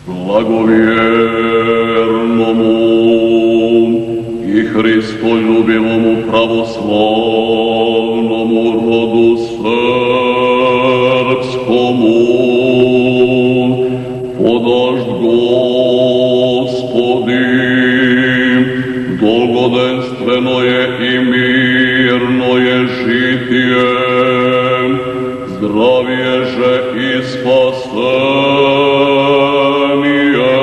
Blagovjernomu i Hristoljubivomu pravoslavnomu rodu srpskomu, podašt Gospodi, dolgodenstveno je i mirno je žitije, zdravježe i spasenije,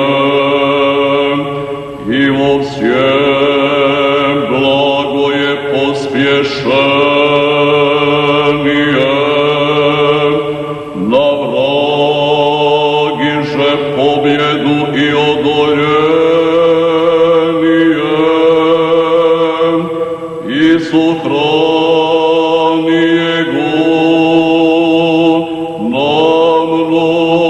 i vo vsjem blago je pospješenije, na vragiže pobjedu i odoljenije, i sutranijegu namno